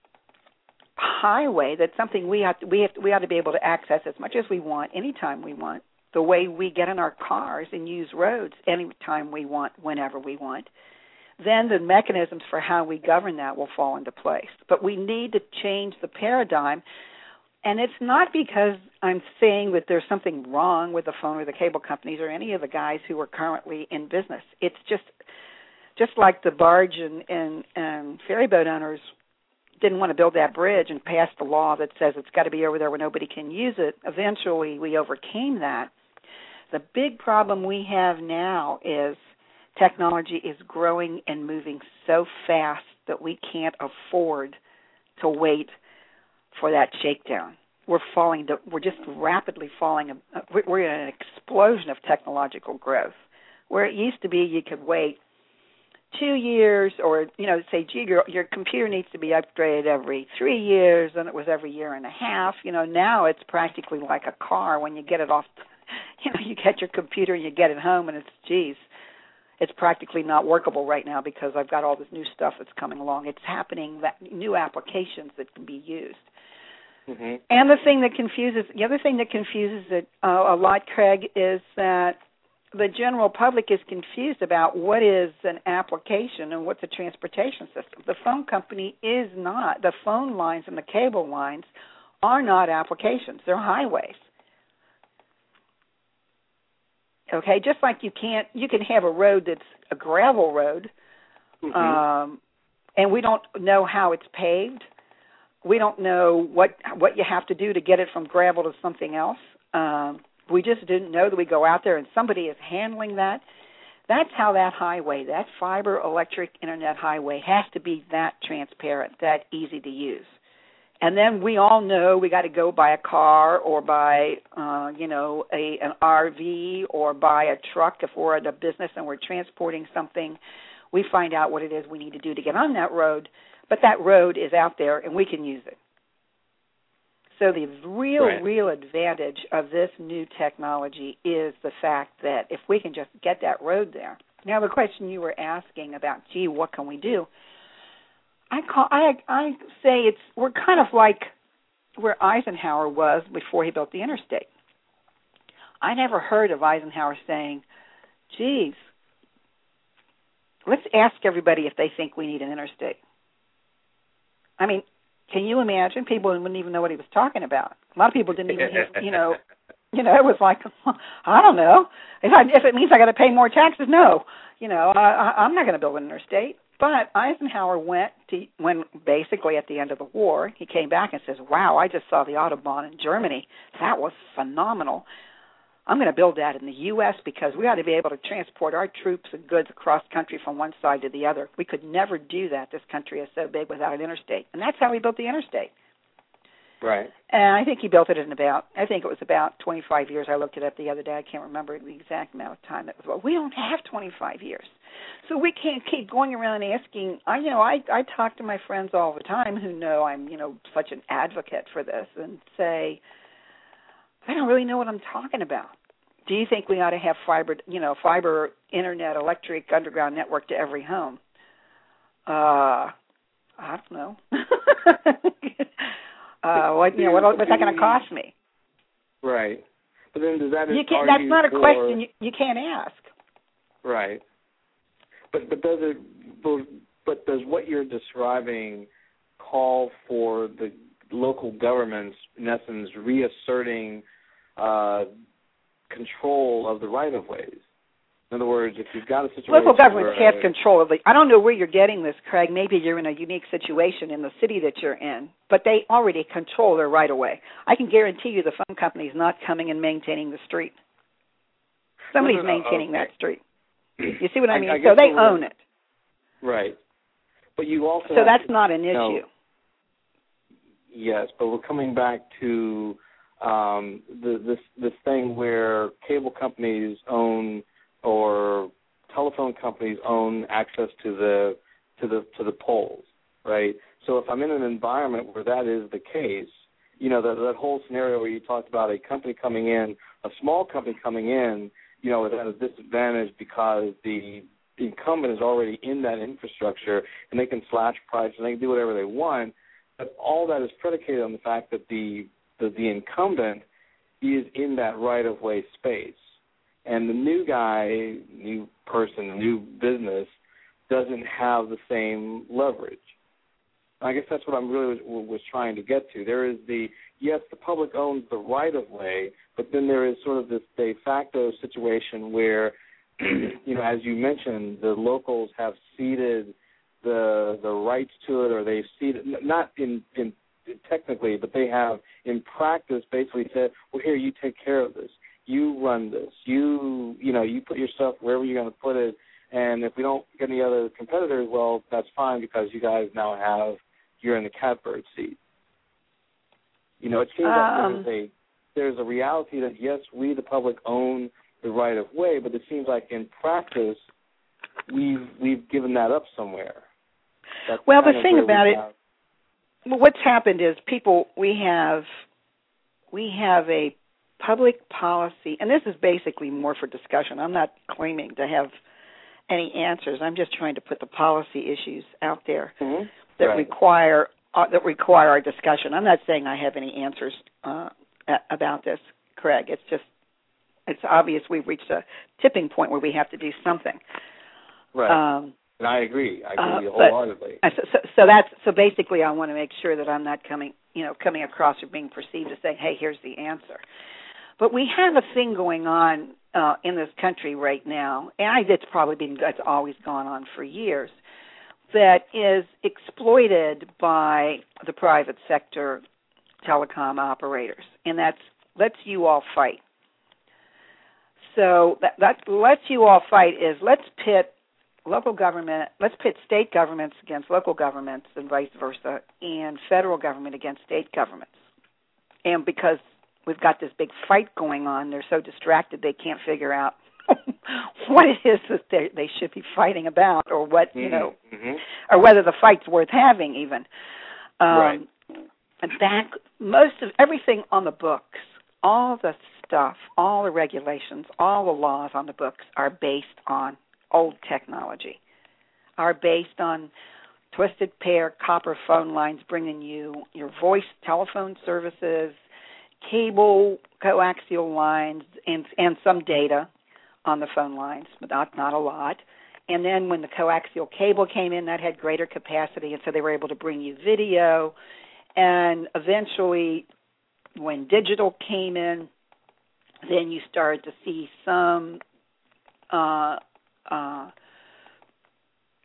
highway, that's something we have to, we have to, we ought to be able to access as much as we want, anytime we want. The way we get in our cars and use roads anytime we want, whenever we want, then the mechanisms for how we govern that will fall into place. But we need to change the paradigm, and it's not because I'm saying that there's something wrong with the phone or the cable companies or any of the guys who are currently in business. It's just just like the barge and, and, and ferry boat owners didn't want to build that bridge and passed a law that says it's got to be over there where nobody can use it. Eventually, we overcame that. The big problem we have now is technology is growing and moving so fast that we can't afford to wait for that shakedown. We're falling. To, we're just rapidly falling. We're in an explosion of technological growth. Where it used to be, you could wait two years, or you know, say, gee, your, your computer needs to be upgraded every three years, and it was every year and a half. You know, now it's practically like a car when you get it off. You know, you get your computer and you get it home, and it's, geez, it's practically not workable right now because I've got all this new stuff that's coming along. It's happening, that new applications that can be used. Mm-hmm. And the thing that confuses, the other thing that confuses it uh, a lot, Craig, is that the general public is confused about what is an application and what's a transportation system. The phone company is not. The phone lines and the cable lines are not applications. They're highways. Okay, just like you can't, you can have a road that's a gravel road, mm-hmm. um, and we don't know how it's paved. We don't know what what you have to do to get it from gravel to something else. Um, we just didn't know that we go out there and somebody is handling that. That's how that highway, that fiber electric internet highway, has to be that transparent, that easy to use. And then we all know we got to go buy a car or buy, uh, you know, a an R V or buy a truck if we're at a business and we're transporting something. We find out what it is we need to do to get on that road, but that road is out there and we can use it. So the real, right. real advantage of this new technology is the fact that if we can just get that road there. Now, the question you were asking about, gee, what can we do? I call I I say it's we're kind of like where Eisenhower was before he built the interstate. I never heard of Eisenhower saying, geez, let's ask everybody if they think we need an interstate. I mean, can you imagine? People wouldn't even know what he was talking about. A lot of people didn't even, you know, you know, it was like, I don't know. If, I, if it means I got to pay more taxes, no. You know, I, I'm not going to build an interstate. But Eisenhower went to, when basically at the end of the war, he came back and says, wow, I just saw the Autobahn in Germany. That was phenomenal. I'm going to build that in the U S because we ought to be able to transport our troops and goods across country from one side to the other. We could never do that. This country is so big without an interstate. And that's how he built the interstate. Right. And I think he built it in about, I think it was about twenty-five years. I looked it up the other day. I can't remember the exact amount of time it was. Well, we don't have twenty-five years. So we can't keep going around asking. I, you know, I, I talk to my friends all the time who know I'm, you know, such an advocate for this and say, I don't really know what I'm talking about. Do you think we ought to have fiber, you know, fiber, internet, electric, underground network to every home? Uh, I don't know. uh, what, you know, what, what's that going to cost me? Right. But then does that you can't, that's not a for, question you, you can't ask. Right. But but does it but does what you're describing call for the local governments, in essence, reasserting uh, control of the right-of-ways? In other words, if you've got a situation local governments where, have control of the. I don't know where you're getting this, Craig. Maybe you're in a unique situation in the city that you're in, but they already control their right-of-way. I can guarantee you the phone company is not coming and maintaining the street. Somebody's no, no, no, maintaining okay. that street. You see what I mean? I, I so they we're, own it. Right. But you also So that's to, not an you issue. know, yes, but we're coming back to um, the, this this thing where cable companies own or telephone companies own access to the to the to the poles, right? So if I'm in an environment where that is the case, you know, that, that whole scenario where you talked about a company coming in, a small company coming in, you know, is at a disadvantage because the, the incumbent is already in that infrastructure and they can slash prices and they can do whatever they want. But all that is predicated on the fact that the the, the incumbent is in that right-of-way space. And the new guy, new person, new business doesn't have the same leverage. I guess that's what I'm really was, was trying to get to. There is the, yes, the public owns the right-of-way, but then there is sort of this de facto situation where, you know, as you mentioned, the locals have ceded the the rights to it, or they've ceded, not in, in technically, but they have in practice basically said, well, here, you take care of this. You run this. You, you know, you put your stuff wherever you're going to put it, and if we don't get any other competitors, well, that's fine because you guys now have, you're in the catbird seat. You know, it seems um, like there's a there's a reality that, yes, we, the public, own the right of way, but it seems like in practice we've we've given that up somewhere. That's well, the thing where about it, have, well, what's happened is people, we have, we have a public policy, and this is basically more for discussion. I'm not claiming to have any answers. I'm just trying to put the policy issues out there mm-hmm. that right. require uh, that require our discussion. I'm not saying I have any answers uh, about this, Craig. It's just it's obvious we've reached a tipping point where we have to do something. Right. Um, and I agree. I agree uh, wholeheartedly. But, so, so, so that's so basically, I want to make sure that I'm not coming, you know, coming across or being perceived as saying, "Hey, here's the answer." But we have a thing going on uh, in this country right now, and I, it's probably been it's always gone on for years, that is exploited by the private sector telecom operators, and that's let's you all fight. So that, that let's you all fight is let's pit local government, let's pit state governments against local governments and vice versa, and federal government against state governments. And because we've got this big fight going on, they're so distracted they can't figure out what it is that they, they should be fighting about, or what, you know, mm-hmm. or whether the fight's worth having even. Um, right. And that, most of everything on the books, all the stuff, all the regulations, all the laws on the books are based on old technology, are based on twisted pair copper phone lines bringing you your voice telephone services, cable coaxial lines, and and some data on the phone lines, but not, not a lot. And then when the coaxial cable came in, that had greater capacity, and so they were able to bring you video. And eventually, when digital came in, then you started to see some uh, uh,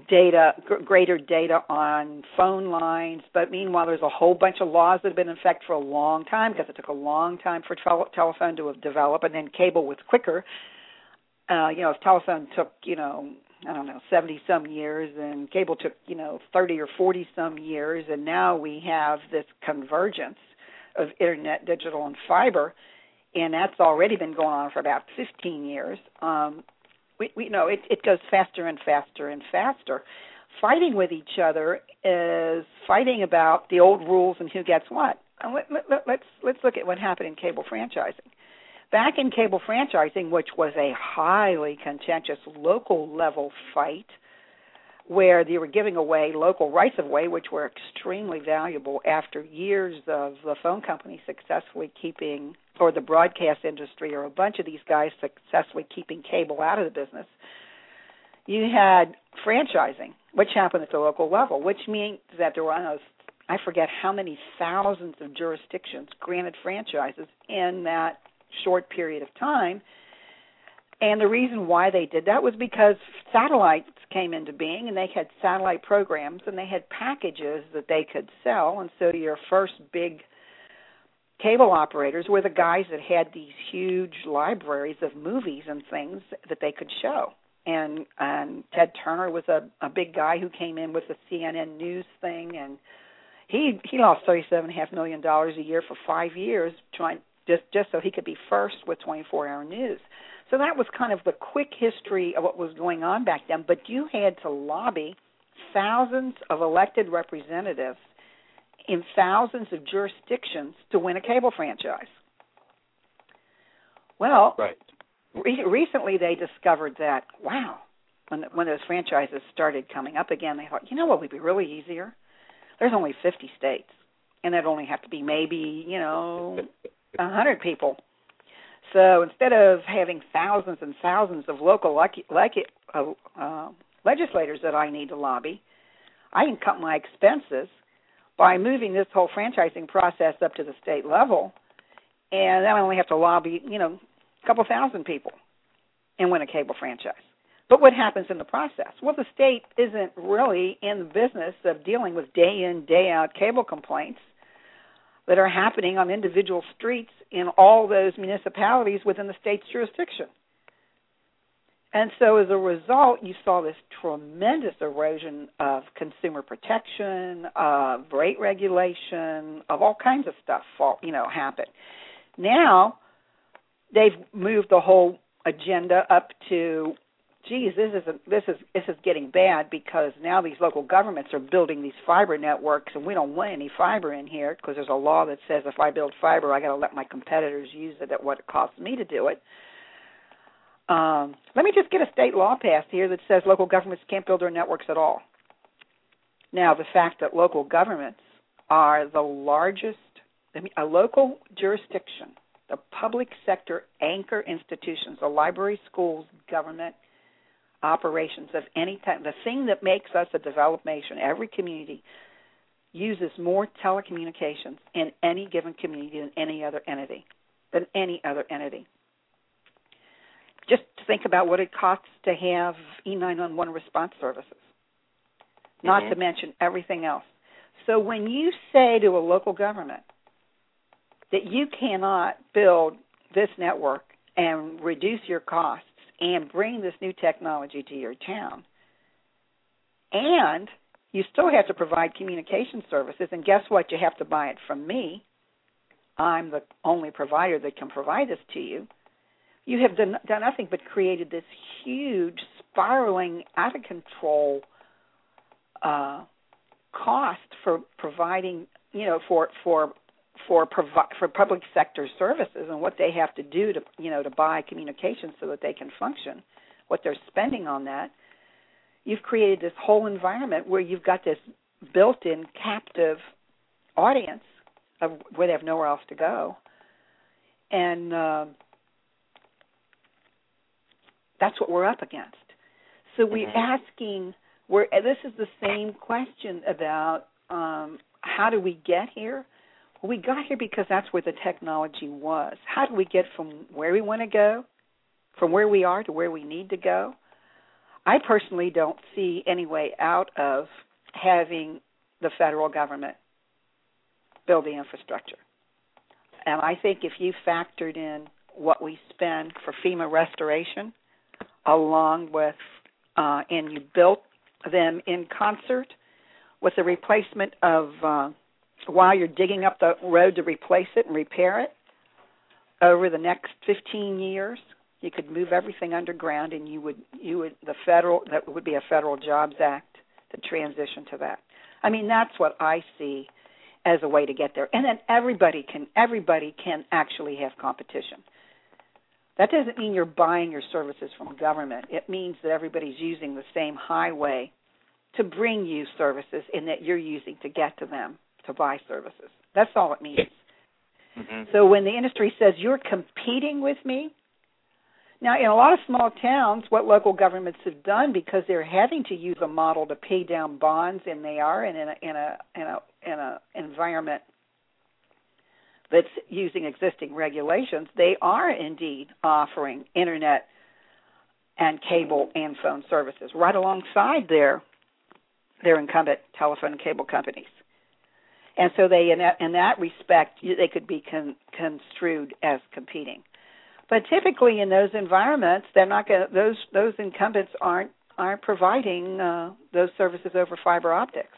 data, g- greater data on phone lines. But meanwhile, there's a whole bunch of laws that have been in effect for a long time because it took a long time for tel- telephone to have developed, and then cable was quicker. Uh, you know, if telephone took, you know, I don't know, seventy some years, and cable took, you know, thirty or forty some years, and now we have this convergence of internet, digital, and fiber, and that's already been going on for about fifteen years. Um, we, we know it, it goes faster and faster and faster. Fighting with each other is fighting about the old rules and who gets what. And let, let, let's let's look at what happened in cable franchising. Back in cable franchising, which was a highly contentious local level fight, where they were giving away local rights of way, which were extremely valuable after years of the phone company successfully keeping, or the broadcast industry, or a bunch of these guys successfully keeping cable out of the business. You had franchising, which happened at the local level, which means that there were, I forget how many thousands of jurisdictions granted franchises in that short period of time. And the reason why they did that was because satellites came into being, and they had satellite programs, and they had packages that they could sell. And so your first big cable operators were the guys that had these huge libraries of movies and things that they could show. And and Ted Turner was a, a big guy who came in with the C N N News thing, and he he lost thirty-seven point five million dollars a year for five years trying just just so he could be first with twenty-four hour news. So that was kind of the quick history of what was going on back then. But you had to lobby thousands of elected representatives in thousands of jurisdictions to win a cable franchise. Well, right. re- recently they discovered that, wow, when when those franchises started coming up again, they thought, you know what would be really easier? There's only fifty states, and there'd only have to be maybe, you know, one hundred people. So instead of having thousands and thousands of local le- le- uh, uh, legislators that I need to lobby, I can cut my expenses by moving this whole franchising process up to the state level, and then I only have to lobby, you know, a couple thousand people and win a cable franchise. But what happens in the process? Well, the state isn't really in the business of dealing with day in, day out cable complaints that are happening on individual streets in all those municipalities within the state's jurisdiction. And so as a result, you saw this tremendous erosion of consumer protection, of rate regulation, of all kinds of stuff, you know, happen. Now they've moved the whole agenda up to, geez, this is a, this is this is getting bad because now these local governments are building these fiber networks, and we don't want any fiber in here because there's a law that says if I build fiber, I got to let my competitors use it at what it costs me to do it. Um, let me just get a state law passed here that says local governments can't build their networks at all. Now, the fact that local governments are the largest, I mean, a local jurisdiction, the public sector anchor institutions, the library, schools, government, operations of any type, the thing that makes us a developed nation, every community uses more telecommunications in any given community than any other entity, than any other entity. Just think about what it costs to have E nine one one response services, not mm-hmm. to mention everything else. So when you say to a local government that you cannot build this network and reduce your costs and bring this new technology to your town, and you still have to provide communication services, and guess what? You have to buy it from me. I'm the only provider that can provide this to you. You have done, done nothing but created this huge, spiraling, out of control uh, cost for providing, you know, for for for provi- for public sector services and what they have to do to, you know, to buy communications so that they can function, what they're spending on that. You've created this whole environment where you've got this built-in captive audience of where they have nowhere else to go, and uh, that's what we're up against. So we're mm-hmm. asking, we're, this is the same question about um, how do we get here? Well, we got here because that's where the technology was. How do we get from where we want to go, from where we are to where we need to go? I personally don't see any way out of having the federal government build the infrastructure. And I think if you factored in what we spend for FEMA restoration, along with, uh, and you built them in concert with the replacement of, uh, while you're digging up the road to replace it and repair it, over the next fifteen years, you could move everything underground, and you would, you would, the federal, that would be a Federal Jobs Act to transition to that. I mean, that's what I see as a way to get there. And then everybody can, everybody can actually have competition. That doesn't mean you're buying your services from government. It means that everybody's using the same highway to bring you services and that you're using to get to them to buy services. That's all it means. Mm-hmm. So when the industry says you're competing with me, now in a lot of small towns, what local governments have done, because they're having to use a model to pay down bonds, and they are in a in a in a in a environment that's using existing regulations, they are indeed offering internet and cable and phone services right alongside their their incumbent telephone and cable companies. And so they, in that, in that respect, they could be con, construed as competing. But typically, in those environments, they're not going. Those those incumbents aren't aren't providing uh, those services over fiber optics.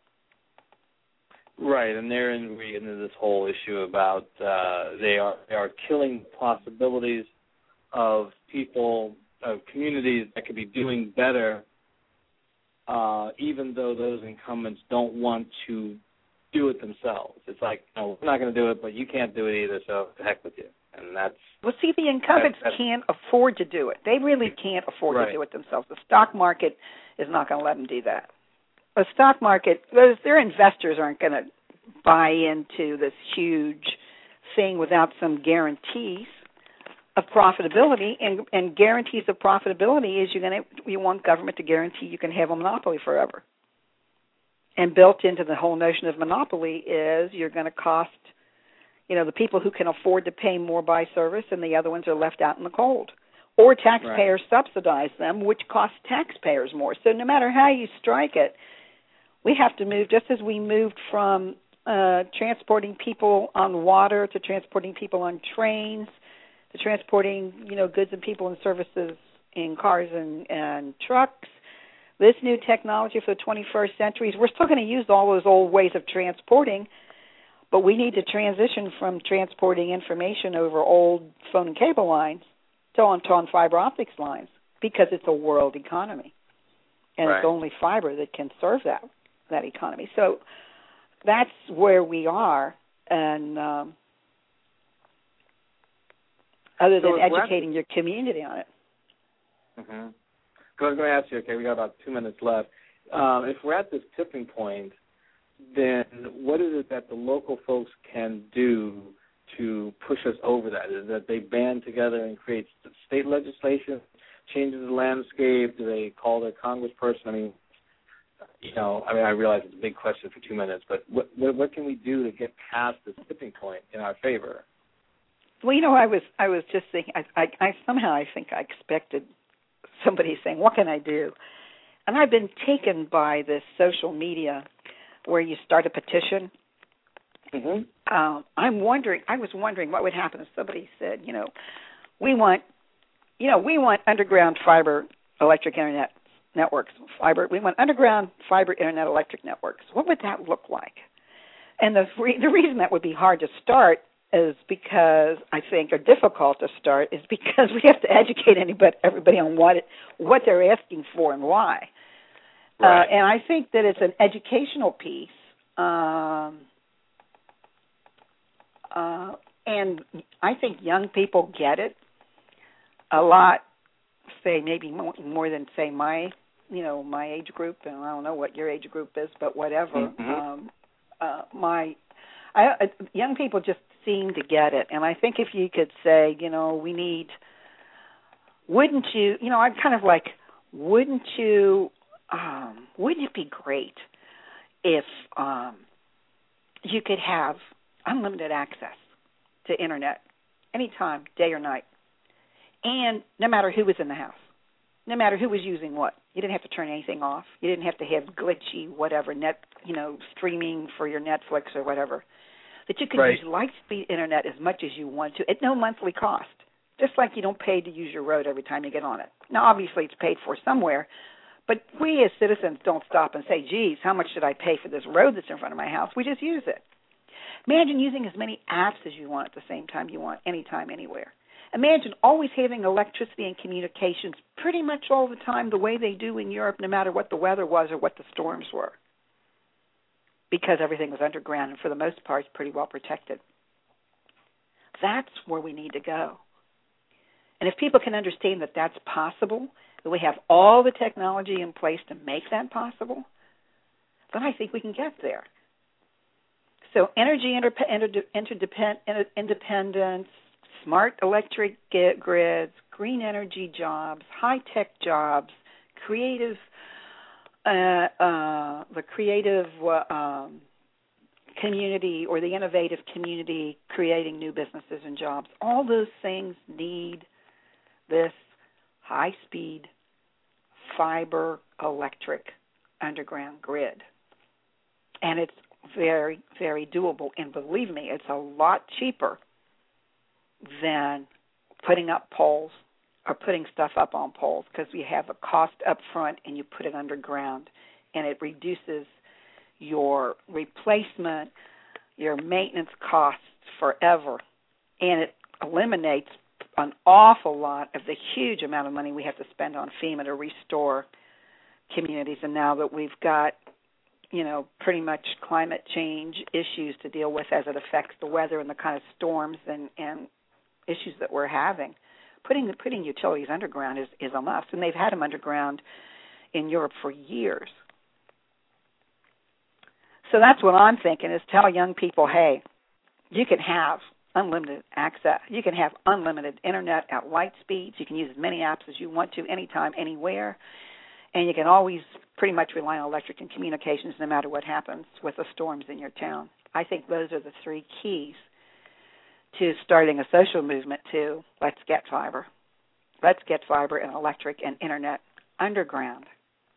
Right, and they're in, into this whole issue about uh, they are they are killing possibilities of people, of communities that could be doing better, uh, even though those incumbents don't want to do it themselves. It's like, no, we're not going to do it, but you can't do it either, so to heck with you. And that's well. See, the incumbents that's, that's, can't afford to do it. They really can't afford right. to do it themselves. The stock market is not going to let them do that. The stock market, those their investors aren't going to buy into this huge thing without some guarantees of profitability. And, and guarantees of profitability is you're going to you want government to guarantee you can have a monopoly forever. And built into the whole notion of monopoly is you're going to cost, you know, the people who can afford to pay more by service, and the other ones are left out in the cold. Or taxpayers right. subsidize them, which costs taxpayers more. So no matter how you strike it, we have to move, just as we moved from uh, transporting people on water to transporting people on trains to transporting, you know, goods and people and services in cars and, and trucks. This new technology for the twenty-first century, we're still going to use all those old ways of transporting, but we need to transition from transporting information over old phone and cable lines to on, to on fiber optics lines, because it's a world economy, and right. it's only fiber that can serve that that economy. So that's where we are, and um, other so than educating your community on it. Mm-hmm. I was going to ask you, okay, we got about two minutes left. Um, if we're at this tipping point, then what is it that the local folks can do to push us over that? Is it that they band together and create state legislation, changes the landscape? Do they call their congressperson? I mean, you know, I mean, I realize it's a big question for two minutes, but what what, what can we do to get past this tipping point in our favor? Well, you know, I was I was just thinking, I, I, I somehow I think I expected somebody saying, what can I do? And I've been taken by this social media where you start a petition. Mm-hmm. Um, I'm wondering, I was wondering what would happen if somebody said, you know, we want, you know, we want underground fiber electric internet networks, fiber, we want underground fiber internet electric networks. What would that look like? And the re- the reason that would be hard to start is because I think, or difficult to start, is because we have to educate anybody, everybody on what it, what they're asking for and why. Right. Uh, and I think that it's an educational piece, um, uh, and I think young people get it a lot. Say maybe more, more than say my, you know, my age group, and I don't know what your age group is, but whatever. Mm-hmm. Um, uh, my I, uh, young people just seem to get it, and I think if you could say, you know, we need, wouldn't you, you know, I'm kind of like, wouldn't you, um, wouldn't it be great if um, you could have unlimited access to internet anytime, day or night, and no matter who was in the house? no matter who was using what. You didn't have to turn anything off. You didn't have to have glitchy whatever, net, you know, streaming for your Netflix or whatever. That you could right. use light-speed internet as much as you want to at no monthly cost, just like you don't pay to use your road every time you get on it. Now, obviously, it's paid for somewhere, but we as citizens don't stop and say, geez, how much should I pay for this road that's in front of my house? We just use it. Imagine using as many apps as you want at the same time you want, anytime, anywhere. Imagine always having electricity and communications pretty much all the time the way they do in Europe, no matter what the weather was or what the storms were, because everything was underground and for the most part pretty well protected. That's where we need to go. And if people can understand that that's possible, that we have all the technology in place to make that possible, then I think we can get there. So energy inter- inter- interdepend- inter- independence, smart electric grids, green energy jobs, high-tech jobs, creative, uh, uh, the creative uh, um, community or the innovative community creating new businesses and jobs. All those things need this high-speed fiber electric underground grid. And it's very, very doable. And believe me, it's a lot cheaper than putting up poles or putting stuff up on poles, because we have a cost up front and you put it underground, and it reduces your replacement, your maintenance costs forever, and it eliminates an awful lot of the huge amount of money we have to spend on FEMA to restore communities. And now that we've got, you know, pretty much climate change issues to deal with as it affects the weather and the kind of storms and, and issues that we're having, putting putting utilities underground is, is a must. And they've had them underground in Europe for years. So that's what I'm thinking, is tell young people, hey, you can have unlimited access. You can have unlimited internet at light speeds. You can use as many apps as you want to, anytime, anywhere. And you can always pretty much rely on electric and communications no matter what happens with the storms in your town. I think those are the three keys to starting a social movement to let's get fiber. Let's get fiber and electric and internet underground.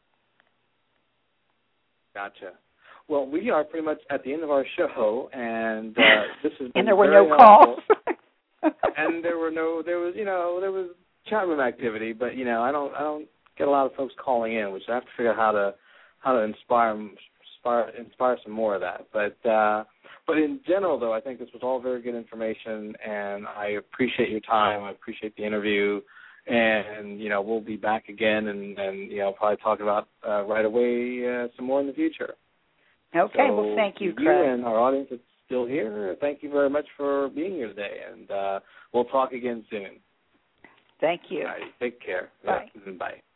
Gotcha. Well, we are pretty much at the end of our show, and uh, this has been and there were very no calls. and there were no, there was, you know, there was chat room activity, but you know, I don't, I don't get a lot of folks calling in, which I have to figure out how to, how to inspire, inspire, inspire some more of that. But, uh, but in general, though, I think this was all very good information, and I appreciate your time. I appreciate the interview. And, you know, we'll be back again and, and you know, probably talk about uh, right away uh, some more in the future. Okay, so well, thank you, Craig. You and our audience that's still here, thank you very much for being here today, and uh, we'll talk again soon. Thank you. All right, take care. Bye. Yeah, bye.